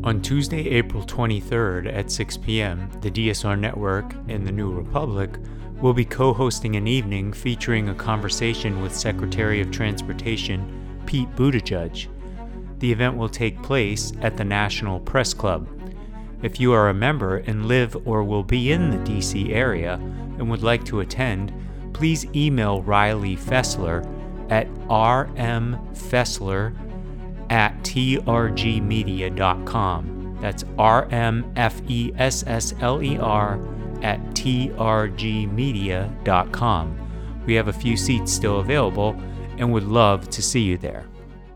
On Tuesday, April 23rd at 6 p.m., the DSR Network and the New Republic will be co-hosting an evening featuring a conversation with Secretary of Transportation Pete Buttigieg. The event will take place at the National Press Club. If you are a member and live or will be in the D.C. area and would like to attend, please email Riley Fessler at rmfessler@trgmedia.com. That's rmfessler@trgmedia.com. We have a few seats still available and would love to see you there.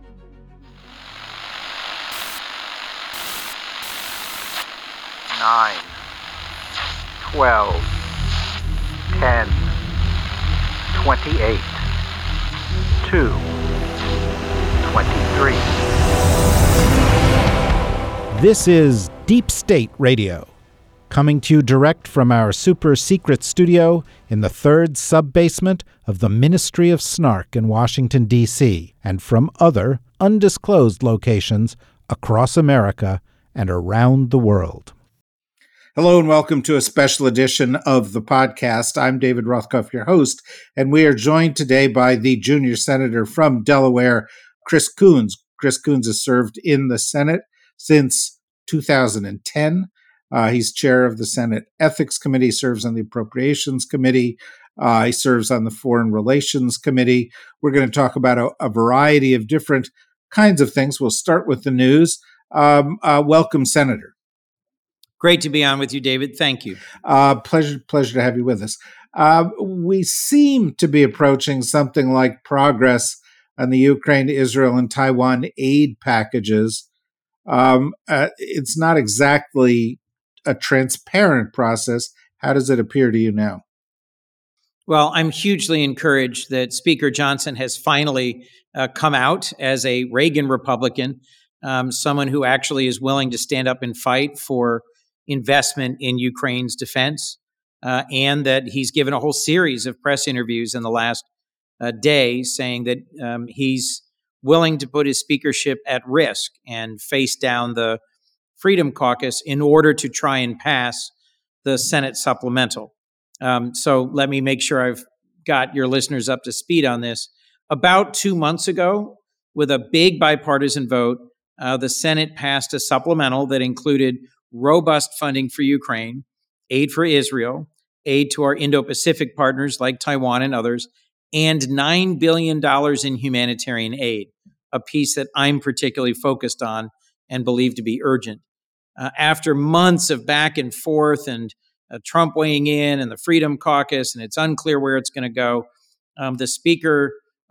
9, 12, 10, 28, 2, 23. This is Deep State Radio, coming to you direct from our super secret studio in the third sub-basement of the Ministry of Snark in Washington, D.C., and from other undisclosed locations across America and around the world. Hello and welcome to a special edition of the podcast. I'm David Rothkopf, your host, and we are joined today by the junior senator from Delaware, Chris Coons. Chris Coons has served in the Senate since 2010. He's chair of the Senate Ethics Committee, serves on the Appropriations Committee. He serves on the Foreign Relations Committee. We're going to talk about a variety of different kinds of things. We'll start with the news. Welcome, Senator. Great to be on with you, David. Thank you. Pleasure to have you with us. We seem to be approaching something like progress on the Ukraine, Israel, and Taiwan aid packages. It's not exactly a transparent process. How does it appear to you now? Well, I'm hugely encouraged that Speaker Johnson has finally come out as a Reagan Republican, someone who actually is willing to stand up and fight for investment in Ukraine's defense, and that he's given a whole series of press interviews in the last day saying that he's willing to put his speakership at risk and face down the Freedom Caucus in order to try and pass the Senate supplemental. So let me make sure I've got your listeners up to speed on this. About 2 months ago, with a big bipartisan vote, the Senate passed a supplemental that included robust funding for Ukraine, aid for Israel, aid to our Indo-Pacific partners like Taiwan and others, and $9 billion in humanitarian aid, a piece that I'm particularly focused on and believe to be urgent. After months of back and forth and Trump weighing in and the Freedom Caucus, and it's unclear where it's going to go, the Speaker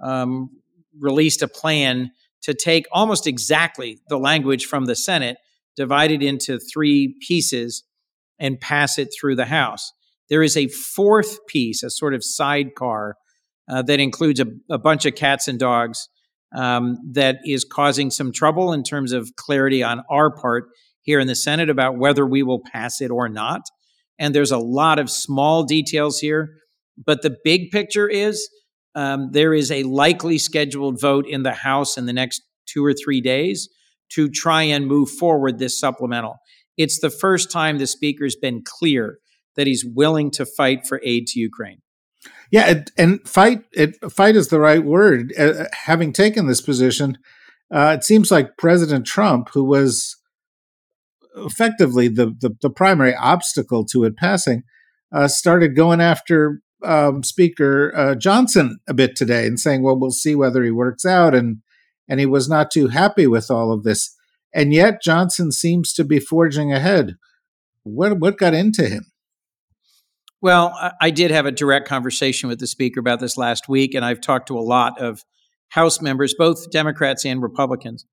released a plan to take almost exactly the language from the Senate, divide it into 3 pieces, and pass it through the House. There is a 4th piece, a sort of sidecar, that includes a bunch of cats and dogs that is causing some trouble in terms of clarity on our part here in the Senate about whether we will pass it or not. And there's a lot of small details here. But the big picture is there is a likely scheduled vote in the House in the next 2 or 3 days to try and move forward this supplemental. It's the first time the Speaker's been clear that he's willing to fight for aid to Ukraine. Yeah, and fight is the right word. Having taken this position, it seems like President Trump, who was effectively the primary obstacle to it passing, started going after Speaker Johnson a bit today and saying, well, we'll see whether he works out. And he was not too happy with all of this. And yet Johnson seems to be forging ahead. What got into him? Well, I did have a direct conversation with the Speaker about this last week, and I've talked to a lot of House members, both Democrats and Republicans.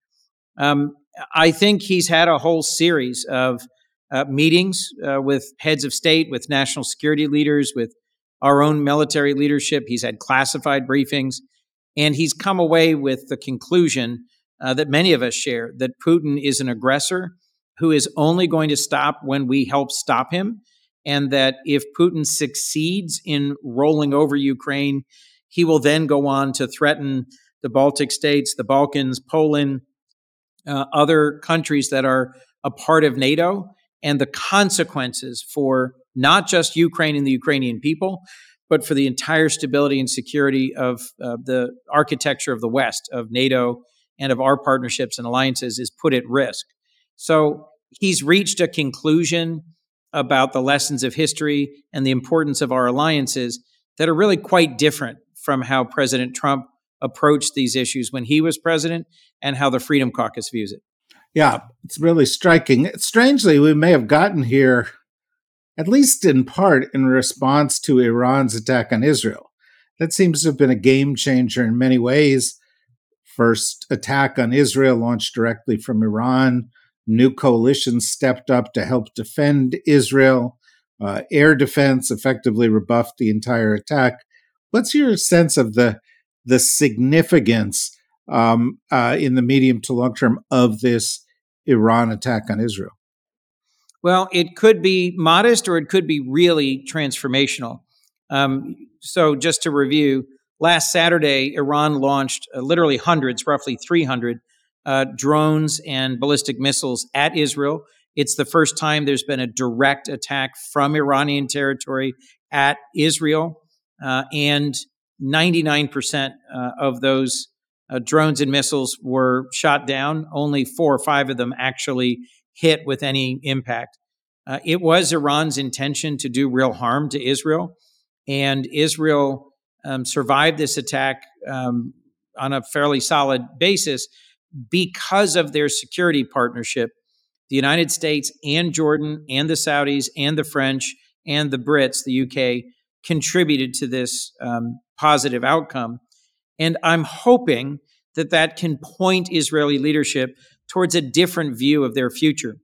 I think he's had a whole series of meetings with heads of state, with national security leaders, with our own military leadership. He's had classified briefings, and he's come away with the conclusion that many of us share, that Putin is an aggressor who is only going to stop when we help stop him, and that if Putin succeeds in rolling over Ukraine, he will then go on to threaten the Baltic states, the Balkans, Poland, other countries that are a part of NATO and the consequences for not just Ukraine and the Ukrainian people, but for the entire stability and security of the architecture of the West, of NATO, and of our partnerships and alliances is put at risk. So he's reached a conclusion about the lessons of history and the importance of our alliances that are really quite different from how President Trump approached these issues when he was president and how the Freedom Caucus views it. Yeah, it's really striking. Strangely, we may have gotten here, at least in part, in response to Iran's attack on Israel. That seems to have been a game changer in many ways. First attack on Israel launched directly from Iran. New coalitions stepped up to help defend Israel. Air defense effectively rebuffed the entire attack. What's your sense of the significance in the medium to long term of this Iran attack on Israel? Well, it could be modest or it could be really transformational. So just to review, last Saturday, Iran launched literally hundreds, roughly 300 drones and ballistic missiles at Israel. It's the first time there's been a direct attack from Iranian territory at Israel. And 99% of those drones and missiles were shot down. Only 4 or 5 of them actually hit with any impact. It was Iran's intention to do real harm to Israel. And Israel survived this attack on a fairly solid basis because of their security partnership. The United States and Jordan and the Saudis and the French and the Brits, the UK, contributed to this positive outcome. And I'm hoping that that can point Israeli leadership towards a different view of their future.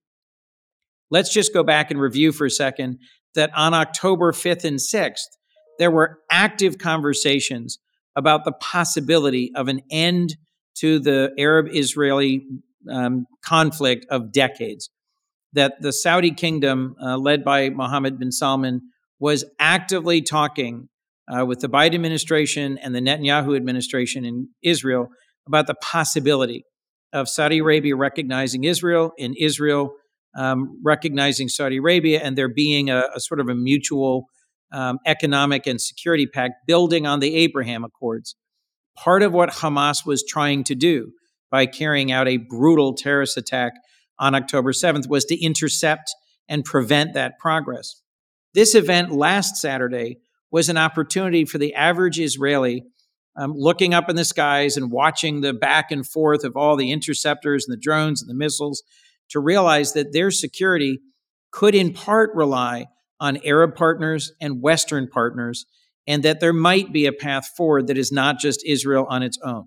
Let's just go back and review for a second that on October 5th and 6th, there were active conversations about the possibility of an end to the Arab-Israeli conflict of decades. That the Saudi kingdom, led by Mohammed bin Salman, was actively talking with the Biden administration and the Netanyahu administration in Israel about the possibility of Saudi Arabia recognizing Israel and Israel recognizing Saudi Arabia, and there being a sort of a mutual economic and security pact building on the Abraham Accords. Part of what Hamas was trying to do by carrying out a brutal terrorist attack on October 7th was to intercept and prevent that progress. This event last Saturday was an opportunity for the average Israeli looking up in the skies and watching the back and forth of all the interceptors and the drones and the missiles to realize that their security could in part rely on Arab partners and Western partners, and that there might be a path forward that is not just Israel on its own.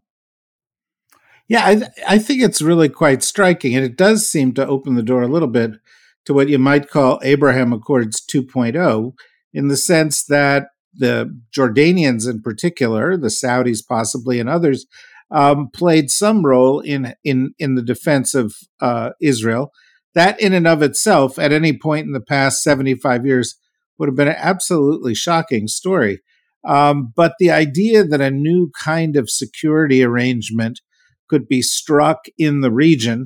Yeah, I think it's really quite striking, and it does seem to open the door a little bit to what you might call Abraham Accords 2.0, in the sense that the Jordanians in particular, the Saudis possibly, and others, played some role in the defense of Israel. That in and of itself, at any point in the past 75 years, would have been an absolutely shocking story. But the idea that a new kind of security arrangement could be struck in the region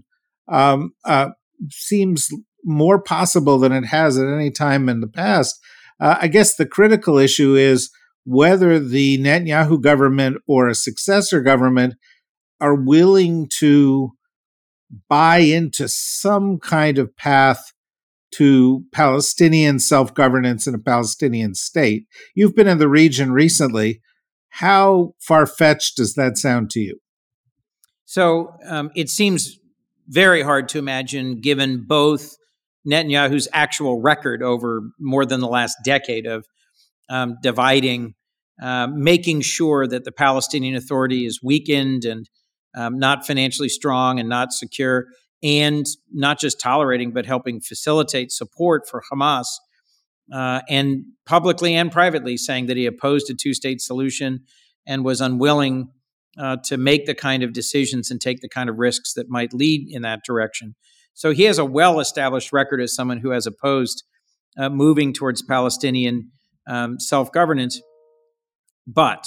seems more possible than it has at any time in the past. I guess the critical issue is whether the Netanyahu government or a successor government are willing to buy into some kind of path to Palestinian self-governance and a Palestinian state. You've been in the region recently. How far-fetched does that sound to you? So it seems very hard to imagine, given both Netanyahu's actual record over more than the last decade of dividing, making sure that the Palestinian Authority is weakened and not financially strong and not secure, and not just tolerating, but helping facilitate support for Hamas, and publicly and privately saying that he opposed a two-state solution and was unwilling to make the kind of decisions and take the kind of risks that might lead in that direction. So he has a well-established record as someone who has opposed moving towards Palestinian self-governance. But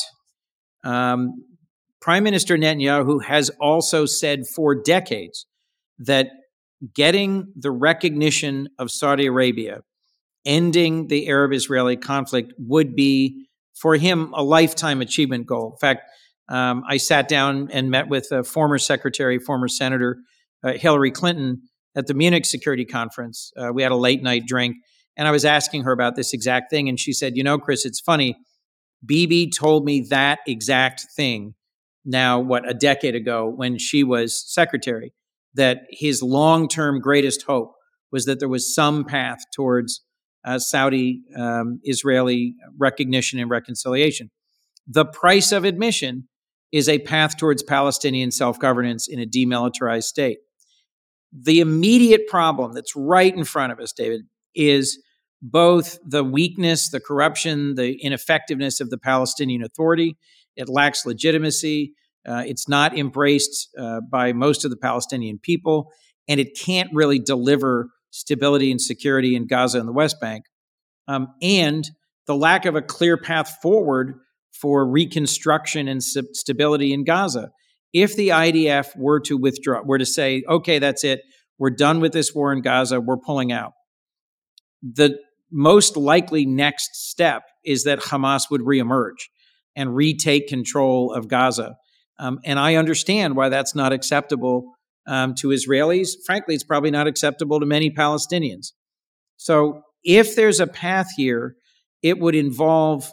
Prime Minister Netanyahu has also said for decades that getting the recognition of Saudi Arabia, ending the Arab-Israeli conflict would be, for him, a lifetime achievement goal. In fact, I sat down and met with former Senator Hillary Clinton at the Munich Security Conference. We had a late night drink, and I was asking her about this exact thing. And she said, Chris, it's funny. Bibi told me that exact thing now, a decade ago when she was secretary, that his long-term greatest hope was that there was some path towards Saudi Israeli recognition and reconciliation. The price of admission is a path towards Palestinian self-governance in a demilitarized state. The immediate problem that's right in front of us, David, is both the weakness, the corruption, the ineffectiveness of the Palestinian Authority. It lacks legitimacy. It's not embraced by most of the Palestinian people, and it can't really deliver stability and security in Gaza and the West Bank. And the lack of a clear path forward for reconstruction and stability in Gaza. If the IDF were to withdraw, were to say, okay, that's it, we're done with this war in Gaza, we're pulling out, the most likely next step is that Hamas would reemerge and retake control of Gaza. And I understand why that's not acceptable to Israelis. Frankly, it's probably not acceptable to many Palestinians. So if there's a path here, it would involve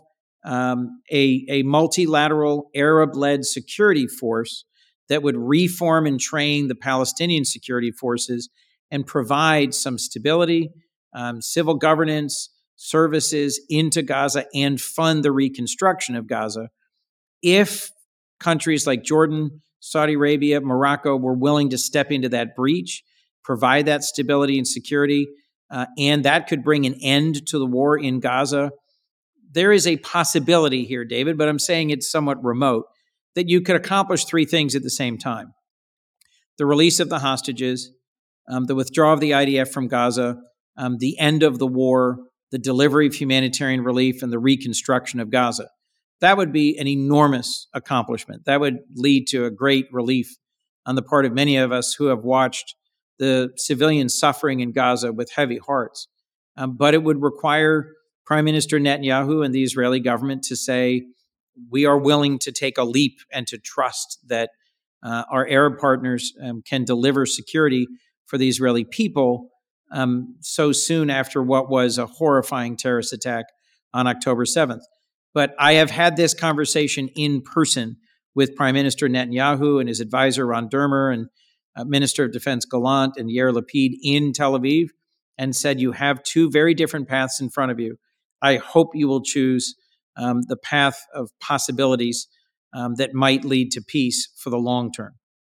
a multilateral Arab-led security force that would reform and train the Palestinian security forces and provide some stability, civil governance, services into Gaza, and fund the reconstruction of Gaza. If countries like Jordan, Saudi Arabia, Morocco were willing to step into that breach, provide that stability and security, and that could bring an end to the war in Gaza, there is a possibility here, David, but I'm saying it's somewhat remote, that you could accomplish three things at the same time. The release of the hostages, the withdrawal of the IDF from Gaza, the end of the war, the delivery of humanitarian relief, and the reconstruction of Gaza. That would be an enormous accomplishment. That would lead to a great relief on the part of many of us who have watched the civilian suffering in Gaza with heavy hearts. But it would require Prime Minister Netanyahu and the Israeli government to say, we are willing to take a leap and to trust that our Arab partners can deliver security for the Israeli people so soon after what was a horrifying terrorist attack on October 7th. But I have had this conversation in person with Prime Minister Netanyahu and his advisor Ron Dermer and Minister of Defense Gallant and Yair Lapid in Tel Aviv, and said, you have two very different paths in front of you. I hope you will choose the path of possibilities that might lead to peace for the long term.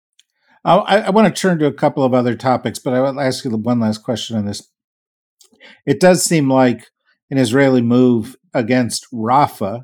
I want to turn to a couple of other topics, but I will ask you one last question on this. It does seem like an Israeli move against Rafah,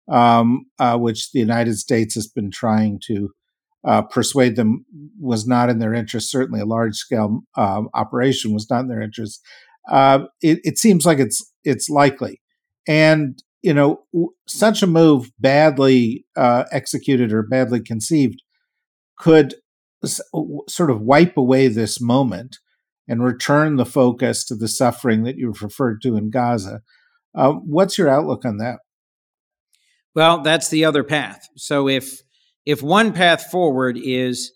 which the United States has been trying to persuade them was not in their interest. Certainly a large-scale operation was not in their interest. It seems like it's likely. And, such a move badly executed or badly conceived could sort of wipe away this moment and return the focus to the suffering that you've referred to in Gaza. What's your outlook on that? Well, that's the other path. So if one path forward is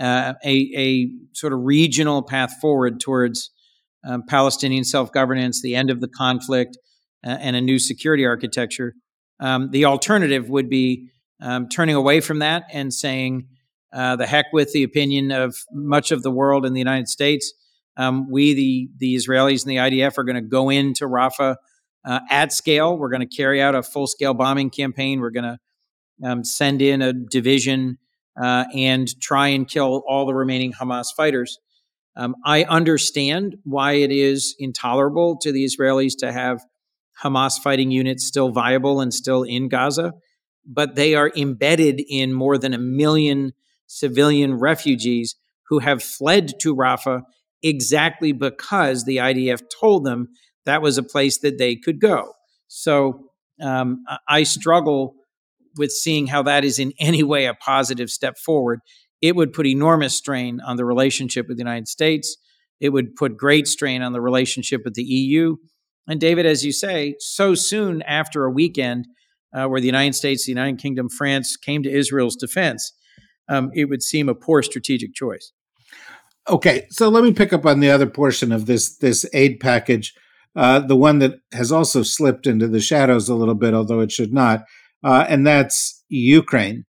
a sort of regional path forward towards Palestinian self-governance, the end of the conflict, and a new security architecture, the alternative would be turning away from that and saying, the heck with the opinion of much of the world and the United States. We, the Israelis and the IDF, are going to go into Rafah at scale. We're going to carry out a full-scale bombing campaign. We're going to send in a division and try and kill all the remaining Hamas fighters. I understand why it is intolerable to the Israelis to have Hamas fighting units still viable and still in Gaza, but they are embedded in more than 1 million civilian refugees who have fled to Rafah exactly because the IDF told them that was a place that they could go. So I struggle with seeing how that is in any way a positive step forward. It would put enormous strain on the relationship with the United States. It would put great strain on the relationship with the EU. And David, as you say, so soon after a weekend where the United States, the United Kingdom, France came to Israel's defense, it would seem a poor strategic choice. Okay, so let me pick up on the other portion of this aid package, the one that has also slipped into the shadows a little bit, although it should not, and that's Ukraine.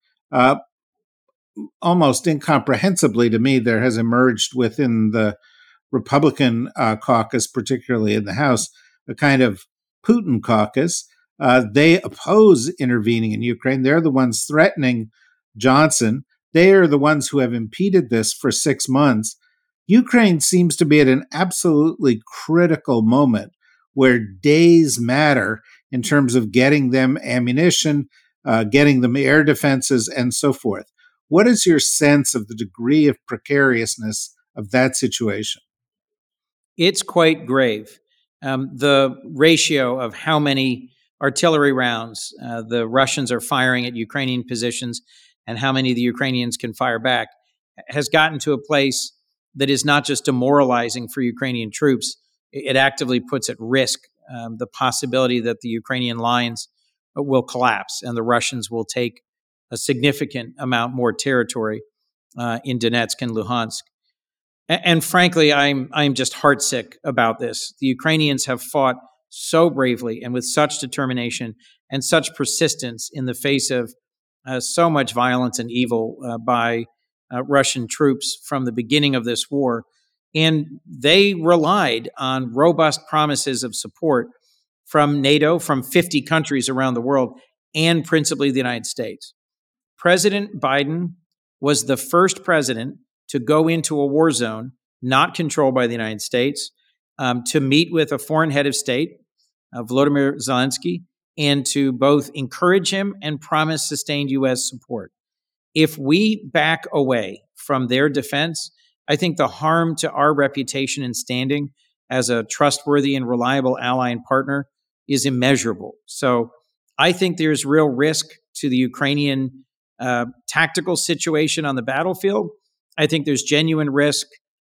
Almost incomprehensibly to me, there has emerged within the Republican caucus, particularly in the House, a kind of Putin caucus. They oppose intervening in Ukraine. They're the ones threatening Johnson. They are the ones who have impeded this for 6 months. Ukraine seems to be at an absolutely critical moment where days matter in terms of getting them ammunition, getting them air defenses, and so forth. What is your sense of the degree of precariousness of that situation? It's quite grave. The ratio of how many artillery rounds the Russians are firing at Ukrainian positions and how many the Ukrainians can fire back has gotten to a place that is not just demoralizing for Ukrainian troops. It actively puts at risk the possibility that the Ukrainian lines will collapse and the Russians will take a significant amount more territory in Donetsk and Luhansk. And frankly, I'm just heartsick about this. The Ukrainians have fought so bravely and with such determination and such persistence in the face of so much violence and evil by Russian troops from the beginning of this war. And they relied on robust promises of support from NATO, from 50 countries around the world, and principally the United States. President Biden was the first president to go into a war zone not controlled by the United States, to meet with a foreign head of state, Volodymyr Zelensky, and to both encourage him and promise sustained U.S. support. If we back away from their defense, I think the harm to our reputation and standing as a trustworthy and reliable ally and partner is immeasurable. So I think there's real risk to the Ukrainian tactical situation on the battlefield. I think there's genuine risk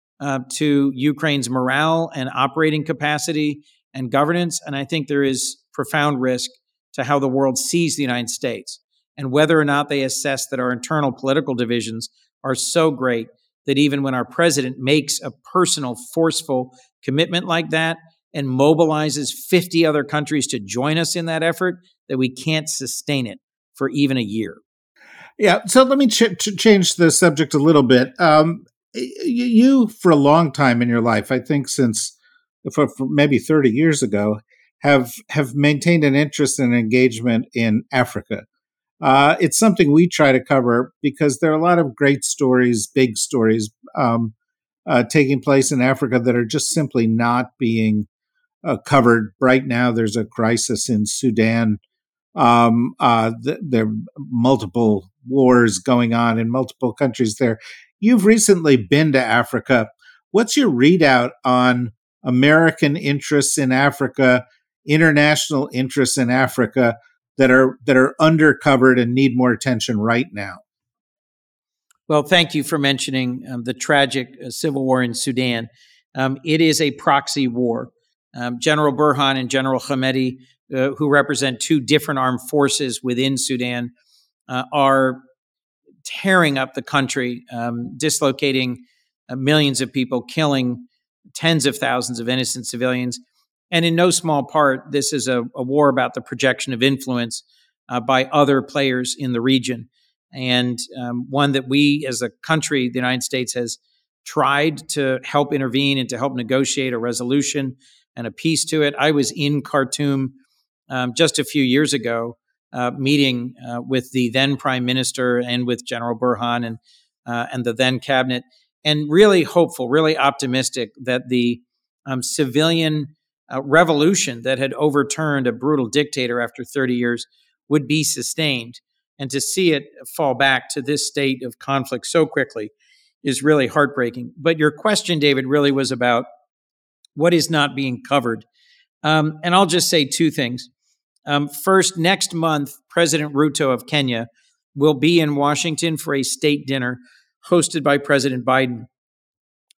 to Ukraine's morale and operating capacity and governance. And I think there is profound risk to how the world sees the United States and whether or not they assess that our internal political divisions are so great that even when our president makes a personal, forceful commitment like that and mobilizes 50 other countries to join us in that effort, that we can't sustain it for even a year. Yeah, so let me change the subject a little bit. You, for a long time in your life, I think since for maybe 30 years ago, have maintained an interest and engagement in Africa. It's something we try to cover because there are a lot of great stories, big stories, taking place in Africa that are just simply not being covered. Right now, there's a crisis in Sudan. There are multiple wars going on in multiple countries there. You've recently been to Africa. What's your readout on American interests in Africa, international interests in Africa that are undercovered and need more attention right now? Well, thank you for mentioning the tragic civil war in Sudan. It is a proxy war. General Burhan and General Hamedi, who represent two different armed forces within Sudan, are tearing up the country, dislocating millions of people, killing tens of thousands of innocent civilians. And in no small part, this is a war about the projection of influence by other players in the region. And one that we as a country, the United States, has tried to help intervene and to help negotiate a resolution and a peace to it. I was in Khartoum just a few years ago, meeting with the then Prime Minister and with General Burhan and the then cabinet, and really hopeful, really optimistic that the civilian revolution that had overturned a brutal dictator after 30 years would be sustained. And to see it fall back to this state of conflict so quickly is really heartbreaking. But your question, David, really was about what is not being covered. And I'll just say two things. First, next month, President Ruto of Kenya will be in Washington for a state dinner hosted by President Biden.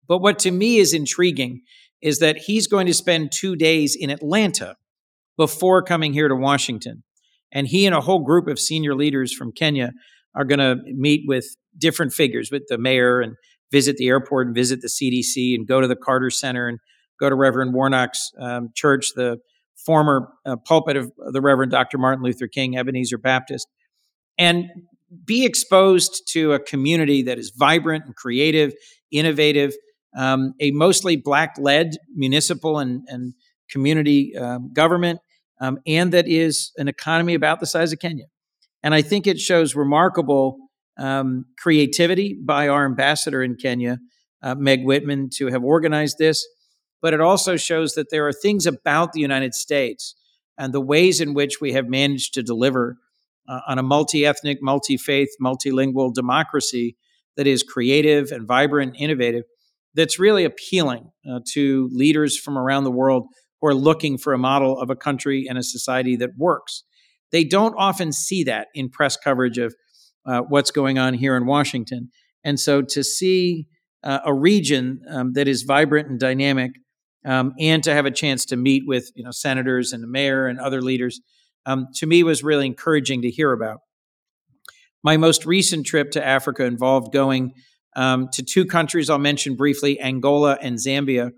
But what to me is intriguing is that he's going to spend 2 days in Atlanta before coming here to Washington. And he and a whole group of senior leaders from Kenya are going to meet with different figures, with the mayor, and visit the airport and visit the CDC and go to the Carter Center and go to Reverend Warnock's church, the former pulpit of the Reverend Dr. Martin Luther King, Ebenezer Baptist, and be exposed to a community that is vibrant and creative, innovative, a mostly Black-led municipal and community government, and that is an economy about the size of Kenya. And I think it shows remarkable creativity by our ambassador in Kenya, Meg Whitman, to have organized this. But it also shows that there are things about the United States and the ways in which we have managed to deliver on a multi-ethnic, multi-faith, multilingual democracy that is creative and vibrant and innovative, that's really appealing to leaders from around the world who are looking for a model of a country and a society that works. They don't often see that in press coverage of what's going on here in Washington. And so to see a region that is vibrant and dynamic, and to have a chance to meet with senators and the mayor and other leaders, to me was really encouraging to hear about. My most recent trip to Africa involved going to 2 countries I'll mention briefly, Angola and Zambia,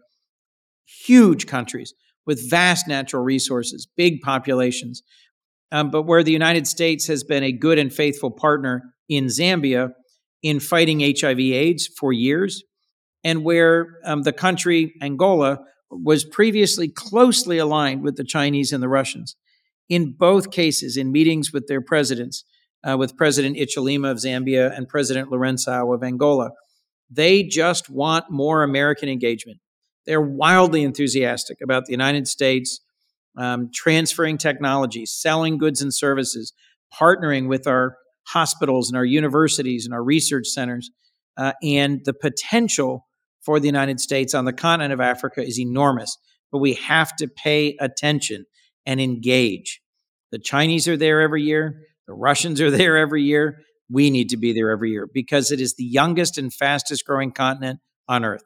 huge countries with vast natural resources, big populations, but where the United States has been a good and faithful partner in Zambia in fighting HIV/AIDS for years, and where the country, Angola, was previously closely aligned with the Chinese and the Russians. In both cases, in meetings with their presidents, with President Hichilema of Zambia and President Lourenço of Angola, they just want more American engagement. They're wildly enthusiastic about the United States transferring technology, selling goods and services, partnering with our hospitals and our universities and our research centers. And the potential for the United States on the continent of Africa is enormous, but we have to pay attention and engage. The Chinese are there every year. The Russians are there every year. We need to be there every year because it is the youngest and fastest growing continent on Earth.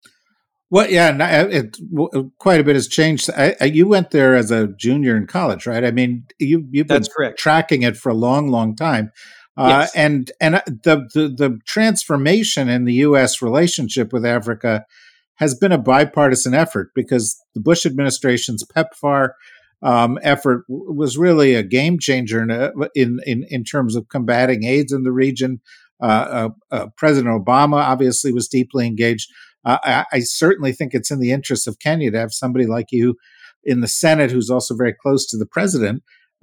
Well, yeah, quite a bit has changed. You went there as a junior in college, right? I mean, you've been That's correct. Tracking it for a long, long time. Yes. And the transformation in the U.S. relationship with Africa has been a bipartisan effort because the Bush administration's PEPFAR effort was really a game changer in terms of combating AIDS in the region. President Obama obviously was deeply engaged. I certainly think it's in the interest of Kenya to have somebody like you in the Senate who's also very close to the president.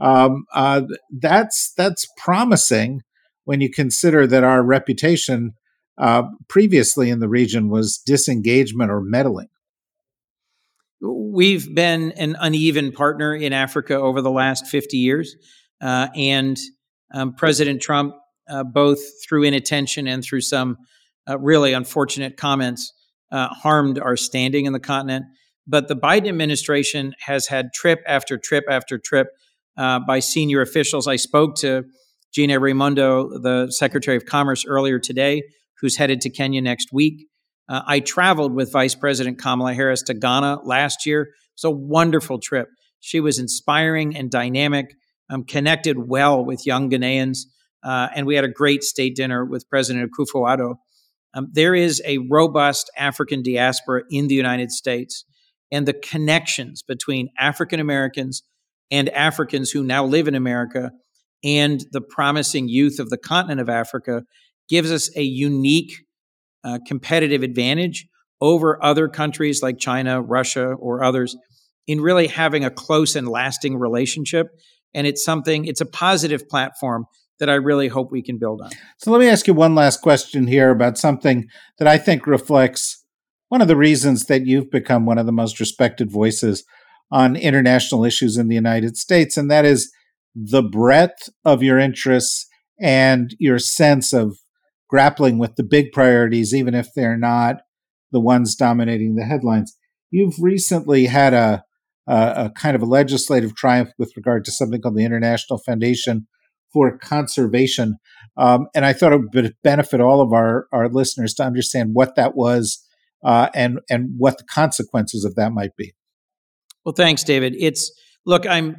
That's promising when you consider that our reputation previously in the region was disengagement or meddling. We've been an uneven partner in Africa over the last 50 years. And President Trump, both through inattention and through some really unfortunate comments, harmed our standing in the continent. But the Biden administration has had trip after trip after trip by senior officials. I spoke to Gina Raimondo, the Secretary of Commerce, earlier today, who's headed to Kenya next week. I traveled with Vice President Kamala Harris to Ghana last year. It's a wonderful trip. She was inspiring and dynamic, connected well with young Ghanaians, and we had a great state dinner with President Akufo-Addo. There is a robust African diaspora in the United States, and the connections between African Americans and Africans who now live in America and the promising youth of the continent of Africa gives us a unique competitive advantage over other countries like China, Russia, or others in really having a close and lasting relationship. And it's a positive platform that I really hope we can build on. So let me ask you one last question here about something that I think reflects one of the reasons that you've become one of the most respected voices on international issues in the United States, and that is the breadth of your interests and your sense of grappling with the big priorities, even if they're not the ones dominating the headlines. You've recently had a kind of a legislative triumph with regard to something called the International Foundation for Conservation. And I thought it would benefit all of our listeners to understand what that was and what the consequences of that might be. Well, thanks, David. Look, I'm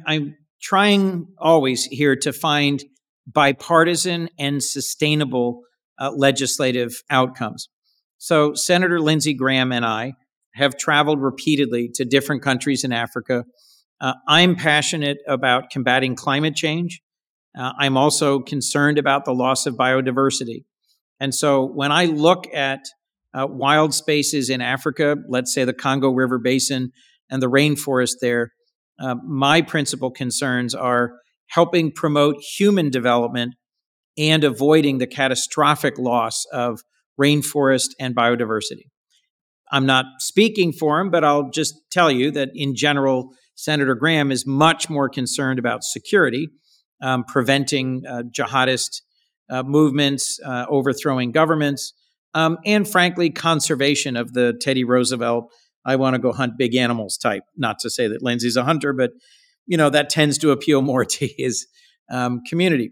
trying always here to find bipartisan and sustainable legislative outcomes. So Senator Lindsey Graham and I have traveled repeatedly to different countries in Africa. I'm passionate about combating climate change. I'm also concerned about the loss of biodiversity. And so when I look at wild spaces in Africa, let's say the Congo River Basin and the rainforest there, my principal concerns are helping promote human development and avoiding the catastrophic loss of rainforest and biodiversity. I'm not speaking for him, but I'll just tell you that in general, Senator Graham is much more concerned about security, preventing jihadist movements, overthrowing governments, and frankly, conservation of the Teddy Roosevelt, I want to go hunt big animals type. Not to say that Lindsey's a hunter, but that tends to appeal more to his community.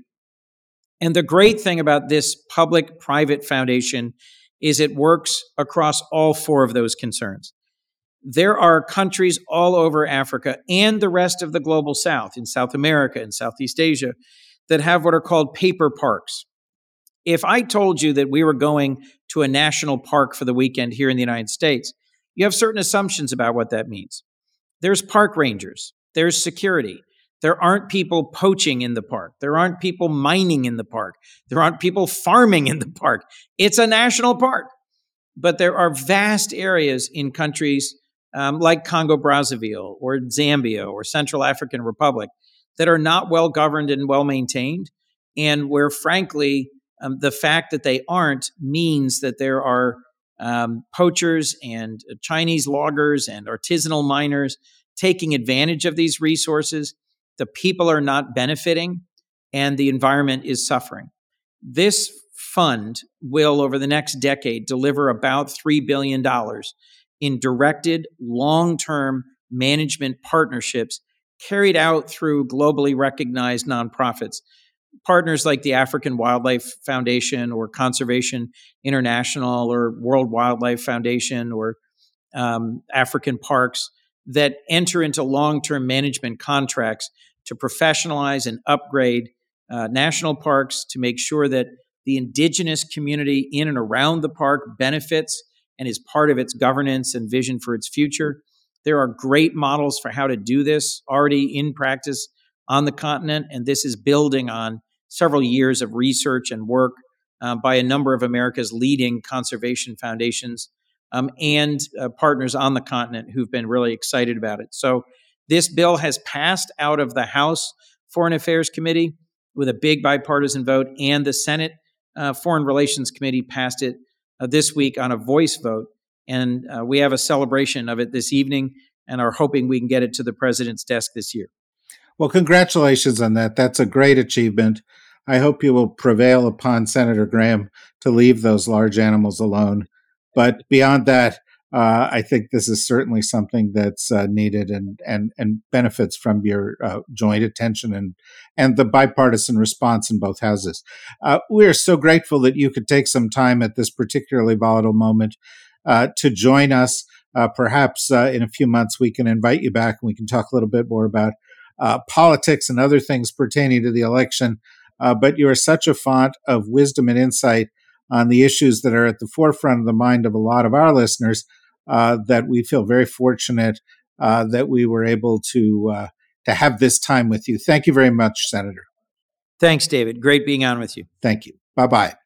And the great thing about this public-private foundation is it works across all four of those concerns. There are countries all over Africa and the rest of the global South, in South America and Southeast Asia, that have what are called paper parks. If I told you that we were going to a national park for the weekend here in the United States, you have certain assumptions about what that means. There's park rangers, there's security. There aren't people poaching in the park. There aren't people mining in the park. There aren't people farming in the park. It's a national park. But there are vast areas in countries like Congo Brazzaville or Zambia or Central African Republic that are not well governed and well maintained, and where, frankly, the fact that they aren't means that there are poachers and Chinese loggers and artisanal miners taking advantage of these resources. The people are not benefiting, and the environment is suffering. This fund will, over the next decade, deliver about $3 billion in directed long-term management partnerships carried out through globally recognized nonprofits. Partners like the African Wildlife Foundation or Conservation International or World Wildlife Foundation or African Parks that enter into long-term management contracts to professionalize and upgrade national parks to make sure that the indigenous community in and around the park benefits and is part of its governance and vision for its future. There are great models for how to do this already in practice on the continent, and this is building on several years of research and work by a number of America's leading conservation foundations and partners on the continent who've been really excited about it. So this bill has passed out of the House Foreign Affairs Committee with a big bipartisan vote, and the Senate Foreign Relations Committee passed it this week on a voice vote. And we have a celebration of it this evening and are hoping we can get it to the president's desk this year. Well, congratulations on that. That's a great achievement. I hope you will prevail upon Senator Graham to leave those large animals alone. But beyond that, I think this is certainly something that's needed and benefits from your joint attention and the bipartisan response in both houses. We are so grateful that you could take some time at this particularly volatile moment to join us. Perhaps in a few months we can invite you back and we can talk a little bit more about politics and other things pertaining to the election. But you are such a font of wisdom and insight on the issues that are at the forefront of the mind of a lot of our listeners that we feel very fortunate that we were able to have this time with you. Thank you very much, Senator. Thanks, David. Great being on with you. Thank you. Bye-bye.